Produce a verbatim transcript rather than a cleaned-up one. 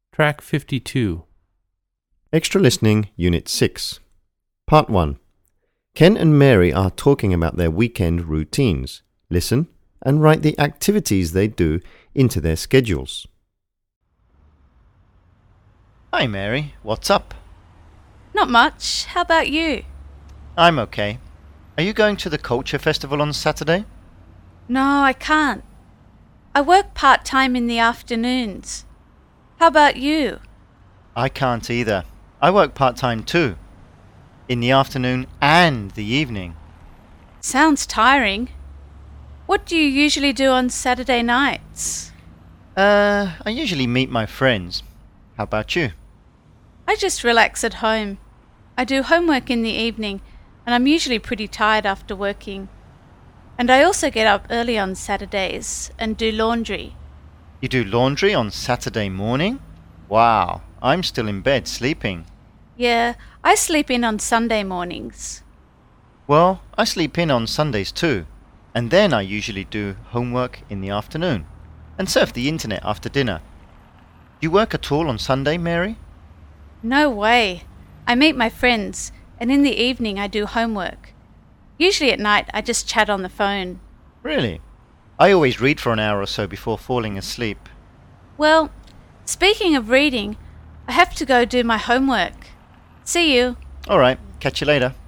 Track fifty-two. Extra Listening, Unit six. Part one. Ken and Mary are talking about their weekend routines. Listen and write the activities they do into their schedules. Hi Mary, what's up? Not much. How about you? I'm okay. Are you going to the Culture Festival on Saturday? No, I can't. I work part-time in the afternoons. How about you? I can't either. I work part-time too. In the afternoon and the evening. Sounds tiring. What do you usually do on Saturday nights? Uh, I usually meet my friends. How about you? I just relax at home. I do homework in the evening, and I'm usually pretty tired after working. And I also get up early on Saturdays and do laundry. You do laundry on Saturday morning? Wow, I'm still in bed sleeping. Yeah, I sleep in on Sunday mornings. Well, I sleep in on Sundays too. And then I usually do homework in the afternoon and surf the internet after dinner. Do you work at all on Sunday, Mary? No way. I meet my friends, and in the evening I do homework. Usually at night I just chat on the phone. Really? I always read for an hour or so before falling asleep. Well, speaking of reading, I have to go do my homework. See you. All right, catch you later.